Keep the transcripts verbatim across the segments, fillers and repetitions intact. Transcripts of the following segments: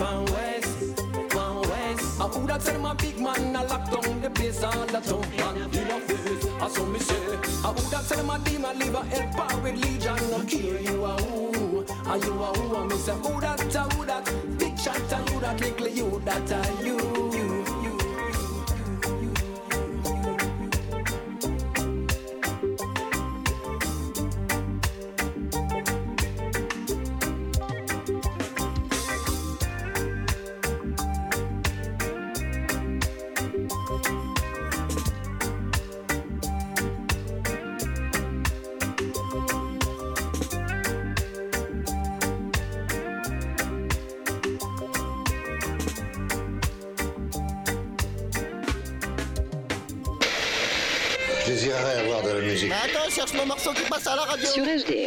from west, from west. I woulda tell my big man I lock down the place all the tough man in a face. I saw me say, I woulda tell my demon leave a helper with legion. No care you a who, and you a who. And me say who that, who that, big shot and you that little you that are you. Désirerais avoir de la musique. Mais attends, cherche mon morceau qui passe à la radio. Sur H D R.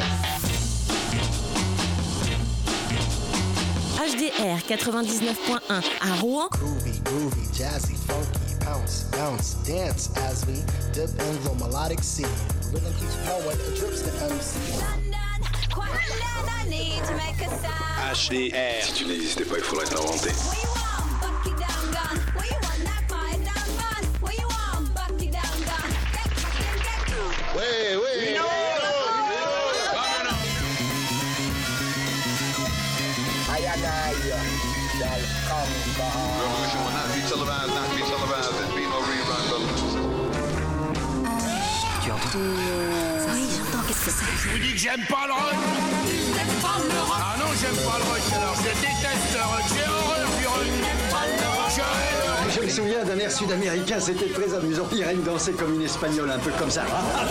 H D R quatre-vingt-dix-neuf point un à Rouen. Groovy, groovy, jazzy, funky, bounce, bounce, dance as we dip in the melodic sea. Rhythm keeps flowing, it drips the M C. H D R. Si tu n'existais pas, il faudrait t'inventer. Ouais, ouais. No, no, no, no, no. Revolution will not be televised, not be televised, and be no rerun, brothers. Tu entends? Oui, j'entends. Qu'est-ce que c'est? Je vous dis que j'aime pas le rock. Ah non, j'aime pas le rock. Alors je déteste le rock. J'ai horreur du rock. Je me souviens d'un air sud-américain, c'était très amusant. Irène dansait comme une espagnole, un peu comme ça.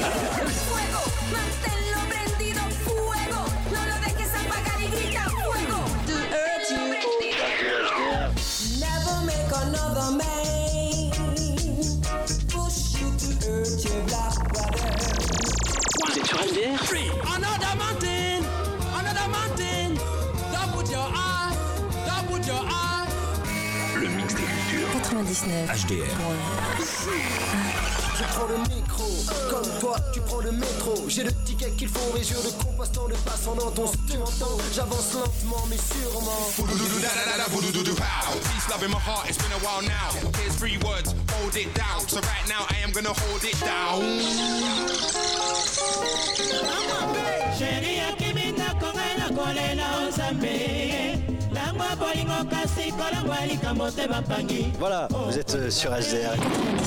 Vous êtes sur H D R? Another mountain, another mountain. Don't put your eye, don't put your eye. Le mix des cultures. quatre-vingt-dix-neuf. H D R. Je prends le micro, comme toi tu prends le métro. J'ai le ticket qu'il faut, les jeux de compas tant de passants dans ton tu m'entends. J'avance lentement mais sûrement. Peace, love in my heart, it's been a while now. Here's three words, hold it down. So right now I am gonna hold it down. Voilà, vous êtes euh, sur H D R.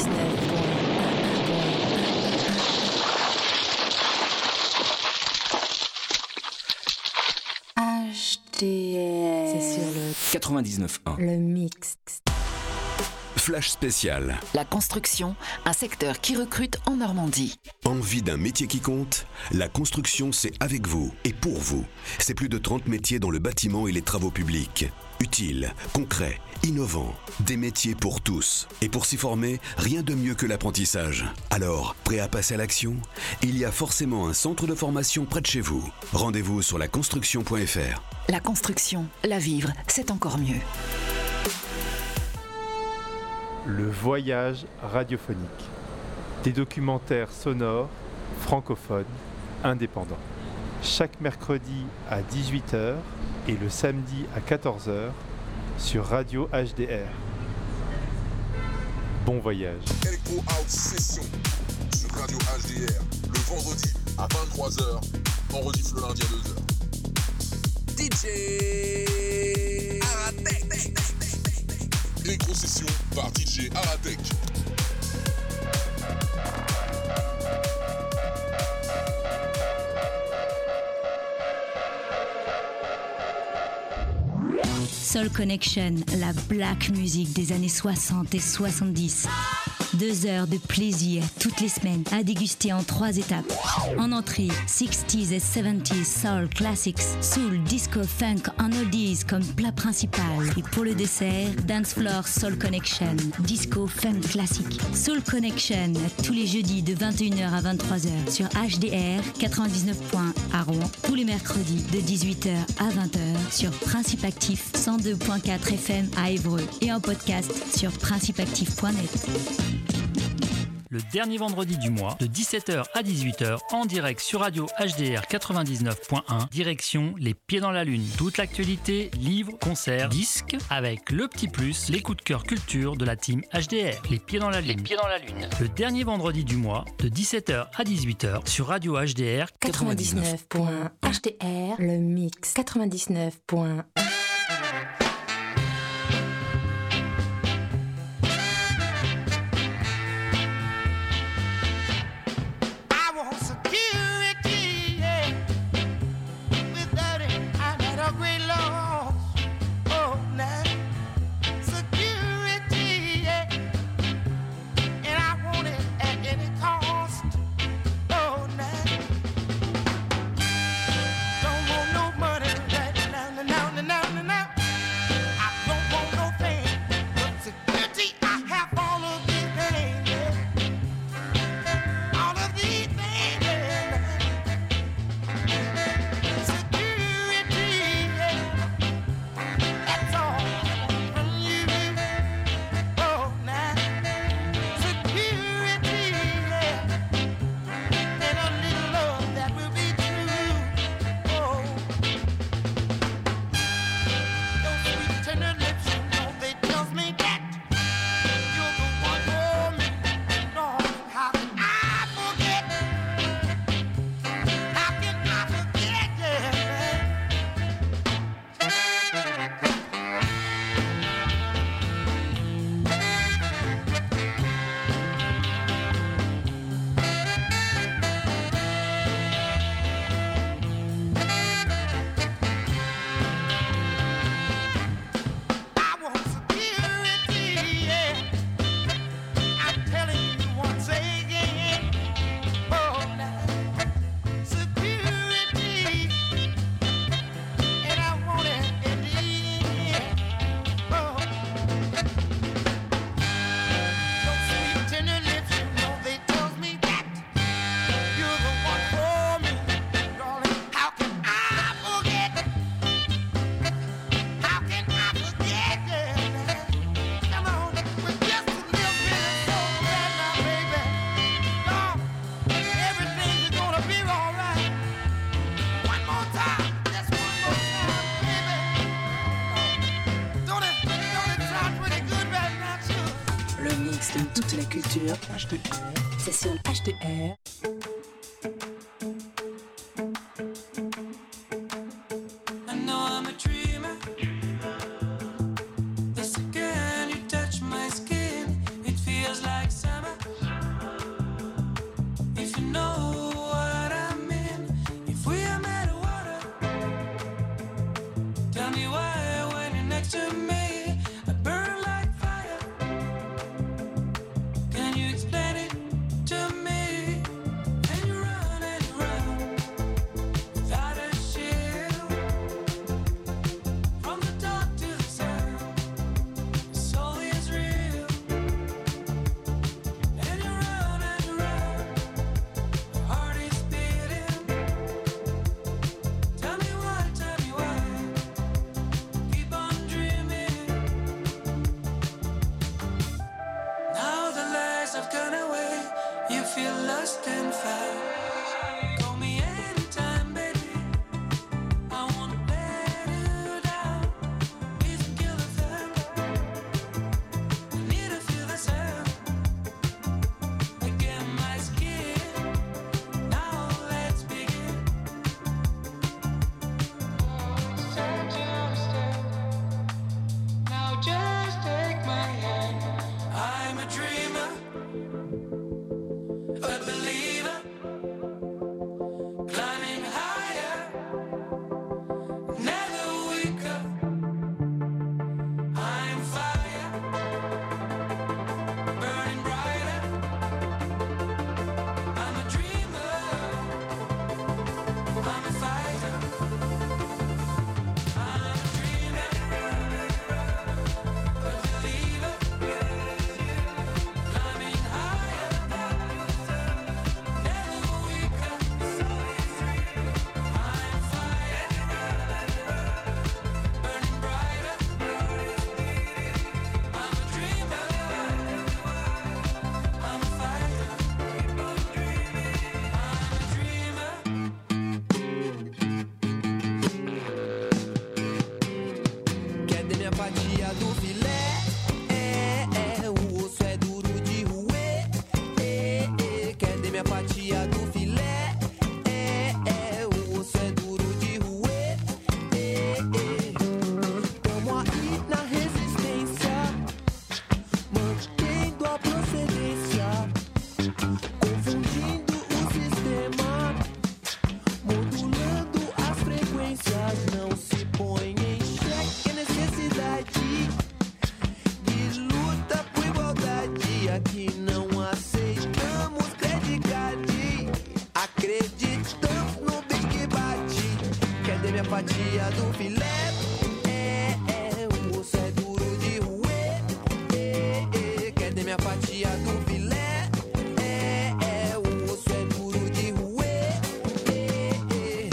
H D R. C'est sur le quatre-vingt-dix-neuf point un. Le mix. Flash spécial. La construction, un secteur qui recrute en Normandie. Envie d'un métier qui compte? La construction, c'est avec vous et pour vous. C'est plus de trente métiers dans le bâtiment et les travaux publics. Utiles, concrets, innovants. Des métiers pour tous. Et pour s'y former, rien de mieux que l'apprentissage. Alors, prêt à passer à l'action? Il y a forcément un centre de formation près de chez vous. Rendez-vous sur la construction point f r. La construction, la vivre, c'est encore mieux. Le voyage radiophonique. Des documentaires sonores, francophones, indépendants. Chaque mercredi à dix-huit heures et le samedi à quatorze heures sur Radio H D R. Bon voyage. Electro House Session sur Radio H D R le vendredi à vingt-trois heures, on rediff le lundi à deux heures. D J Aratek. Electro Session par D J Aratek. Soul Connection, la black music des années soixante et soixante-dix. Deux heures de plaisir toutes les semaines à déguster en trois étapes. En entrée, sixties et seventies soul classics, soul, disco, funk en oldies comme plat principal. Et pour le dessert, dance floor soul connection, disco, funk classique. Soul Connection tous les jeudis de vingt et une heures à vingt-trois heures sur H D R quatre-vingt-dix-neuf point un à Rouen. Tous les mercredis de dix-huit heures à vingt heures sur Principe Actif cent deux point quatre F M à Évreux et en podcast sur principe actif point net. le dernier vendredi du mois, de dix-sept heures à dix-huit heures, en direct sur Radio H D R quatre-vingt-dix-neuf point un, direction Les Pieds dans la Lune. Toute l'actualité, livres, concerts, disques, avec le petit plus, les coups de cœur culture de la team H D R. Les Pieds dans la Lune. Les Pieds dans la Lune. Le dernier vendredi du mois, de dix-sept heures à dix-huit heures, sur Radio H D R quatre-vingt-dix-neuf point un. H D R, le mix quatre-vingt-dix-neuf point un. Toute la culture H D R, c'est sur H D R. Can you explain it to me? fatia do filé. É, é, o osso é duro de roer. É, é, cadê minha fatia do filé? É, é, o osso é duro de roer. É, é, tamo aí na resistência, mantendo a procedência, confundindo o sistema, modulando as frequências. Não se põe em xeque a necessidade de luta por igualdade. Aqui não aceitamos credicade, acreditamos no bem que bate. Cadê minha fatia do filé? É, é, o osso é duro de roer. É, é, cadê minha fatia do filé? É, é, o osso é duro de roer. É, é.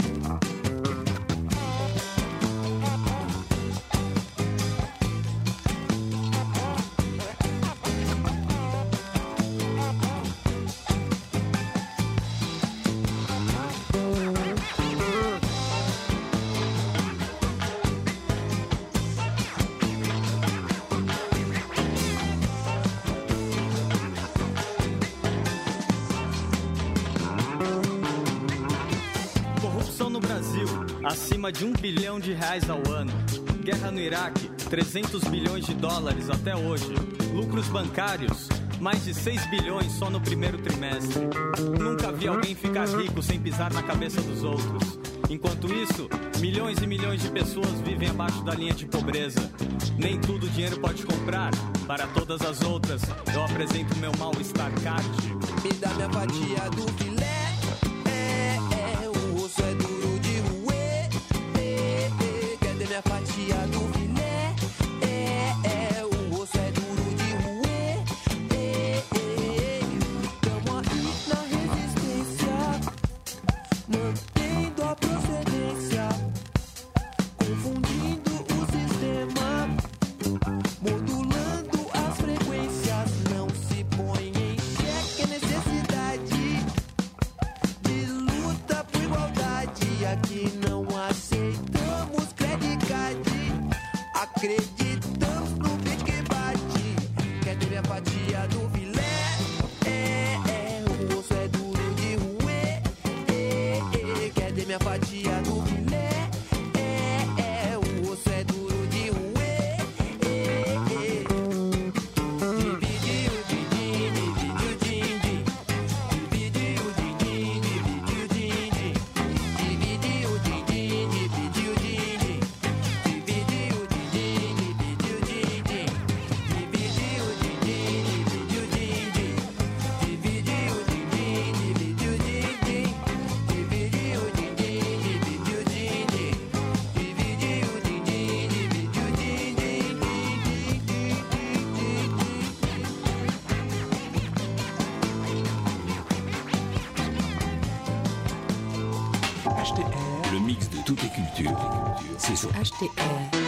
Corrupção no Brasil, acima de um bilhão de reais ao ano. Guerra no Iraque, trezentos bilhões de dólares até hoje. Lucros bancários, mais de seis bilhões só no primeiro trimestre. Nunca vi alguém ficar rico sem pisar na cabeça dos outros. Enquanto isso, milhões e milhões de pessoas vivem abaixo da linha de pobreza. Nem tudo o dinheiro pode comprar. Para todas as outras, eu apresento meu mal-estar card. Me dá minha fatia do filé. É, é, o osso é duro de roer. É, é, cadê minha fatia do filé? É, é, o osso é duro de roer. É, é, tamo aí na resistência, mantendo a procedência, confundindo o sistema, modulando as frequências. Não se põe em xeque a necessidade de luta por igualdade. Aqui não aceitamos credicade, acreditamos no bem que bate. Cadê minha fatia do filé? É, é, o osso é duro de roer. É, é, cadê minha fatia do filé? É, é, o osso é duro de roer. É, é. Dividiu, dividiu, dividiu, din-din. Dividiu, din-din, dividiu, din-din. Dividiu, din-din, dividiu, din-din. Dividiu, din-din, dividiu, din-din. Dividiu, din-din, dividiu, din-din. Dividiu, din-din, dividiu, din-din. Dividiu, din-din, dividiu, din-din. Dividiu, din-din, dividiu, H T R, le mix de toutes les cultures, c'est sur H T R.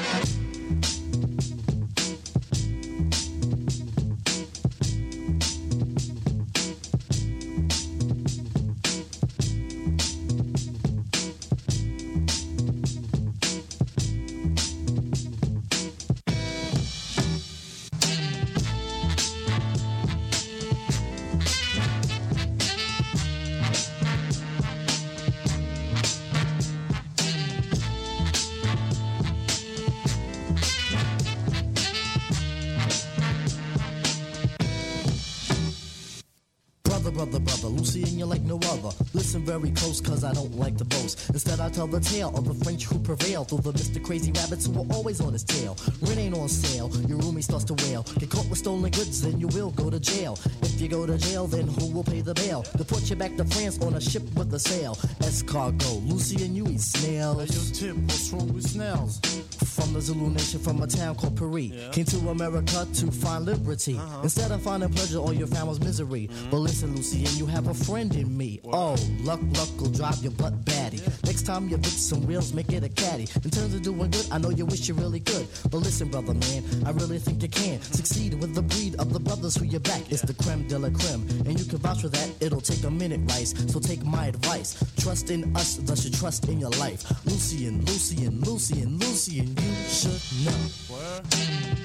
Brother, brother, brother, Lucy and you like no other. Listen very close, cause I don't like to boast. Instead I tell the tale of the French who prevail through the Mister Crazy Rabbits who were always on his tail. Rent ain't on sale, your roomie starts to wail. Get caught with stolen goods, then you will go to jail. If you go to jail, then who will pay the bail? To put you back to France on a ship with a sail. Escargot, Lucy and you eat snails. Hey, yo, Tip, what's wrong with snails? From the Zulu nation, from a town called Paris. Yeah. Came to America to find liberty. Uh-huh. Instead of finding pleasure, all you found was misery. Mm-hmm. But listen, Lucy, and you have a friend in me. What? Oh, luck, luck will drive your butt batty. Yeah. Next time you fix some wheels, make it a caddy. In terms of doing good, I know you wish you really could. But listen, brother, man, I really think you can succeed with the breed of the brothers who you back. Yeah. It's the creme de la creme, and you can vouch for that. It'll take a minute, Rice. So take my advice. Trust in us, thus you trust in your life. Lucian, Lucian, Lucian, Lucian, you should know. Word.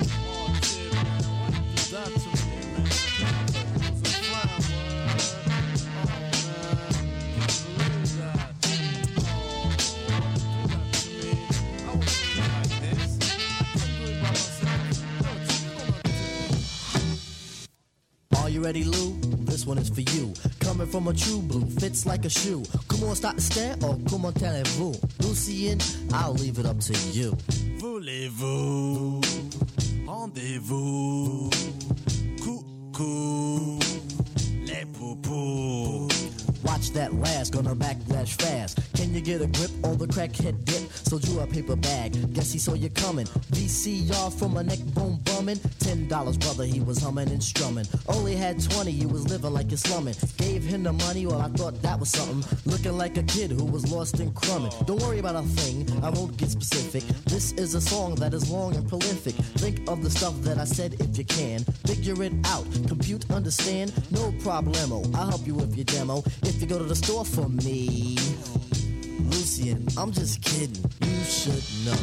ready, Lou? This one is for you. Coming from a true blue, fits like a shoe. Comment start to stare or comment allez-vous? Lucien, I'll leave it up to you. Voulez-vous? Rendez-vous? Coucou, les poupous. Watch that last, gonna backlash fast. Can you get a grip on the crackhead dip? So drew a paper bag, guess he saw you coming. V C R from a neck bone bumming. Ten dollars, brother, he was humming and strumming. Only had twenty, you was living like you're slumming. Gave him the money, well, I thought that was something. Looking like a kid who was lost in crumbing. Don't worry about a thing, I won't get specific. This is a song that is long and prolific. Think of the stuff that I said if you can. Figure it out, compute, understand, no problemo. I'll help you with your demo. If you go to the store for me, Lucien, I'm just kidding, you should know.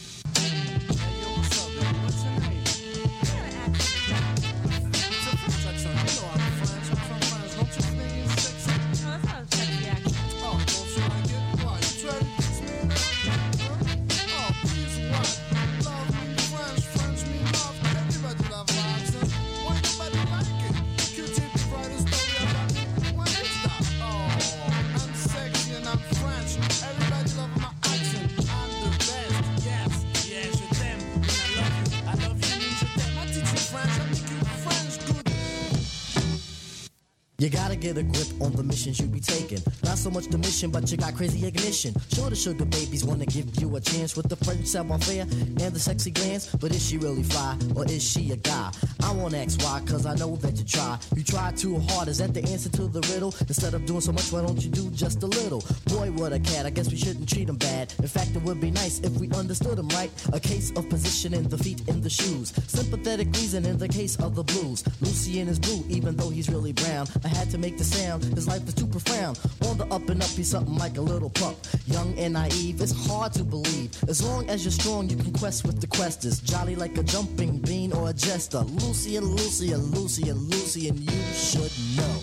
You gotta get a grip on the missions you be taking. Not so much the mission, but you got crazy ignition. Sure, the sugar babies wanna give you a chance with the French savoir-faire and the sexy glance. But is she really fly, or is she a guy? I won't ask why, cause I know that you try. You try too hard, is that the answer to the riddle? Instead of doing so much, why don't you do just a little? Boy, what a cat, I guess we shouldn't treat him bad. In fact, it would be nice if we understood him right. A case of positioning the feet in the shoes. Sympathetic reason in the case of the blues. Lucien is blue, even though he's really brown. I had to make the sound, his life is too profound. On the up and up, he's something like a little pup. Young and naive, it's hard to believe. As long as you're strong, you can quest with the questers. Jolly like a jumping bean or a jester. Lucien, Lucien, Lucien, Lucien, you should know.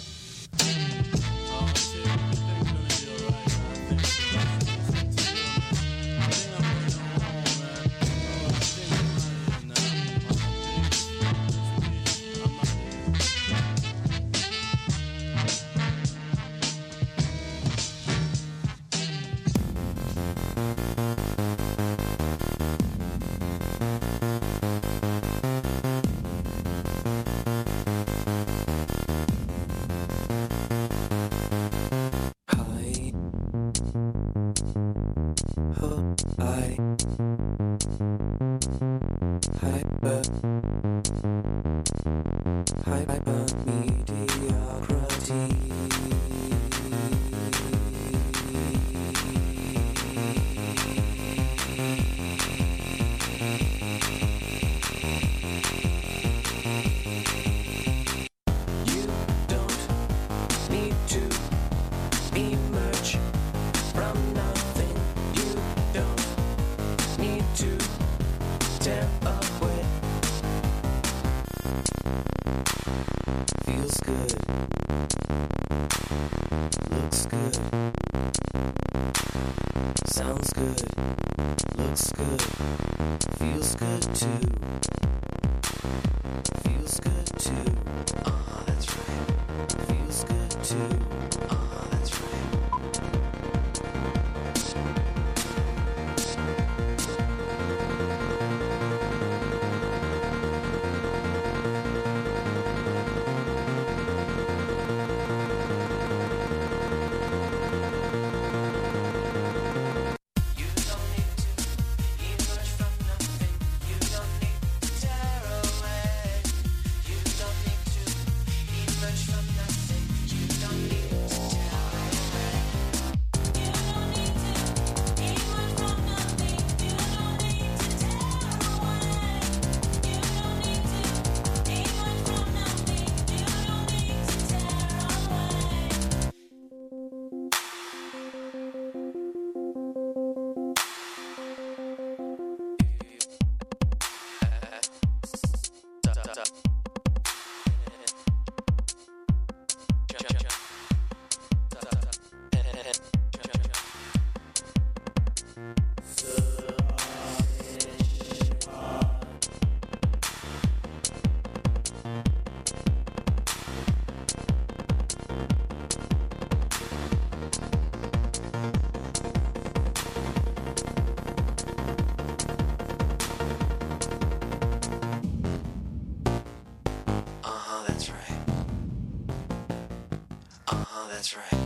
That's right.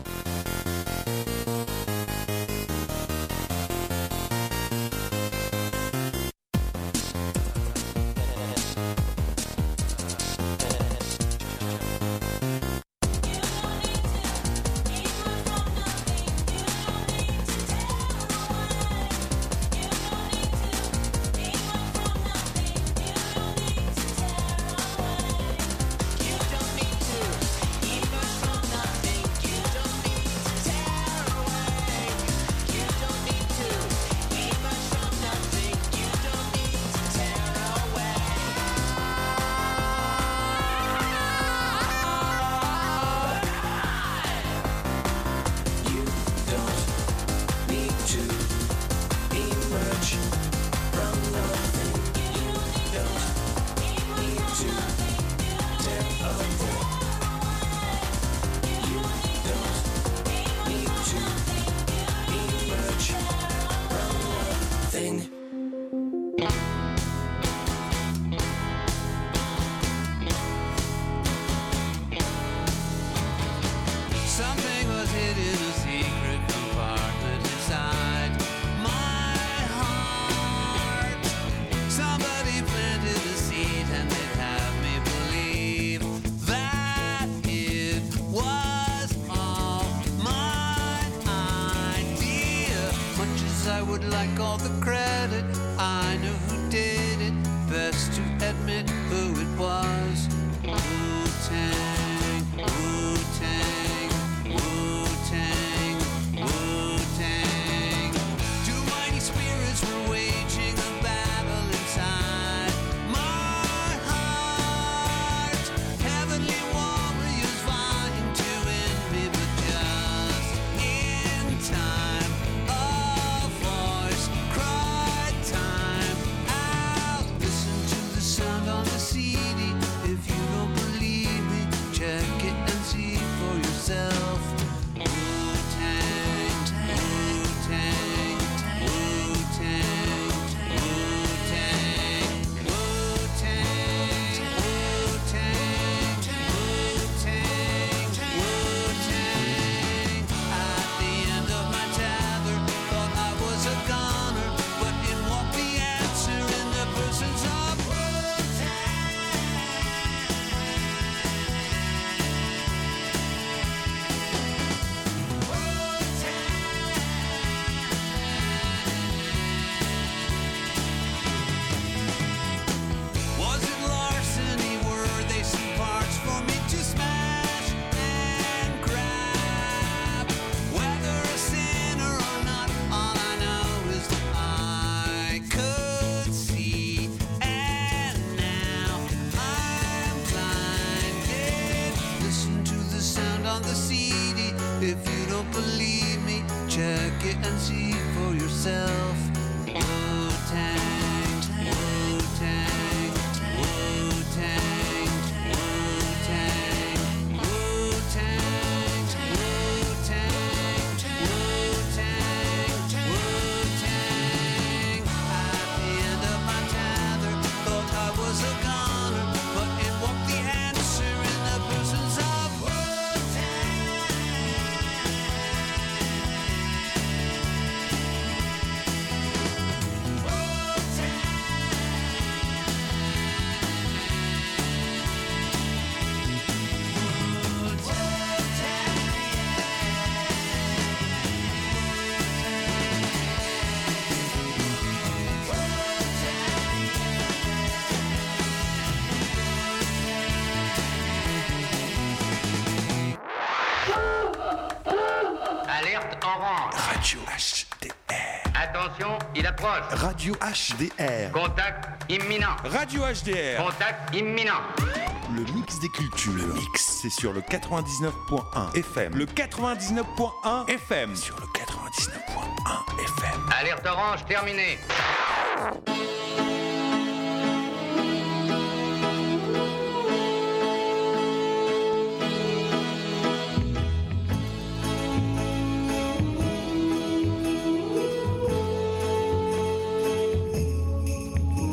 Radio H D R. Attention, il approche. Radio H D R. Contact imminent. Radio H D R. Contact imminent. Le mix des cultures. Le mix, c'est sur le quatre-vingt-dix-neuf point un F M. Le quatre-vingt-dix-neuf point un F M. Sur le quatre-vingt-dix-neuf point un F M. Alerte orange terminée.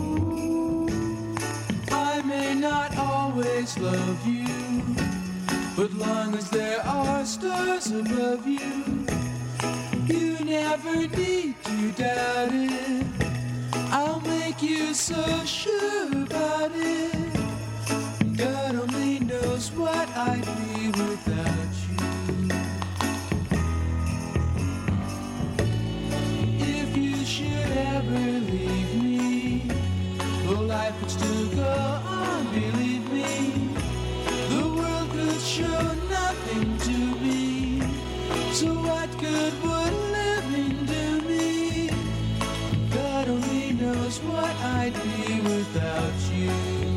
Love you, But long as there are stars above you, you never need to doubt it. I'll make you so sure about it. God only knows what I'd be without you. If you should ever leave me, though life would still go on, believe me, the world could show nothing to me. So what good would living do me? God only knows what I'd be without you.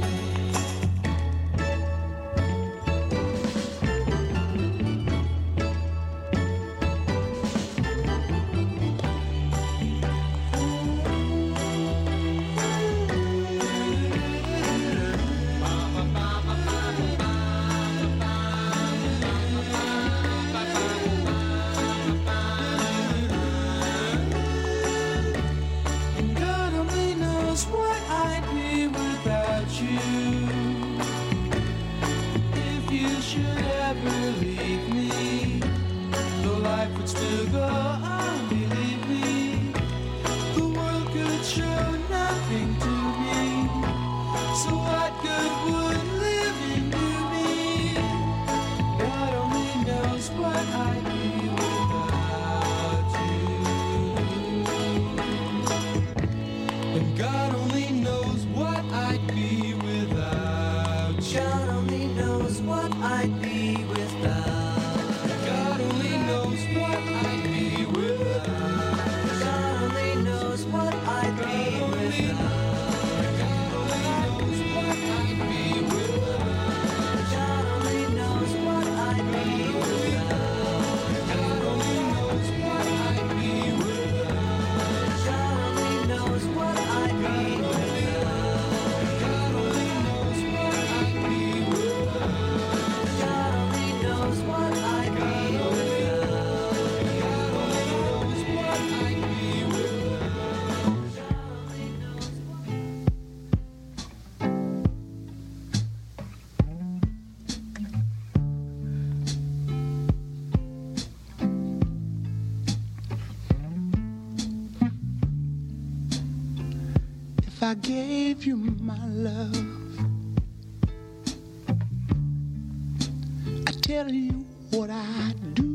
I gave you my love, I tell you what I do.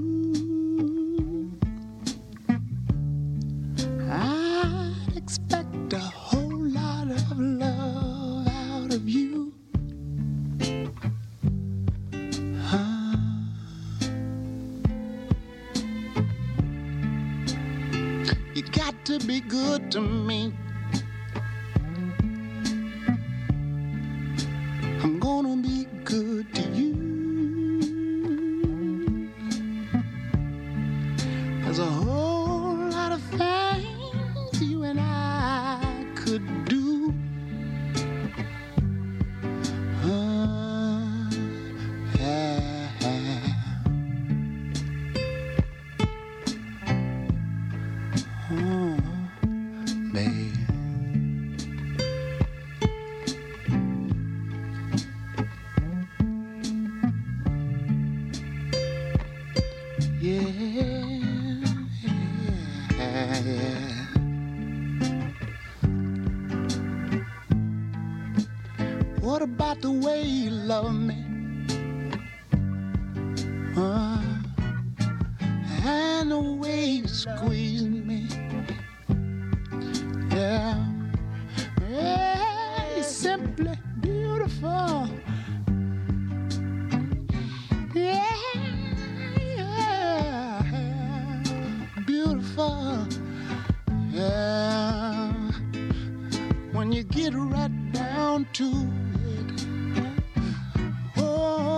I'd expect a whole lot of love out of you. Huh? You got to be good to me. I'm gonna be good to you. There's a whole lot of things you and I could do. Uh, yeah. Oh, babe. What about the way you love me? Uh, and the way you squeeze me. Yeah, yeah, you're simply beautiful. Yeah, yeah, beautiful. Yeah, when you get right down to it,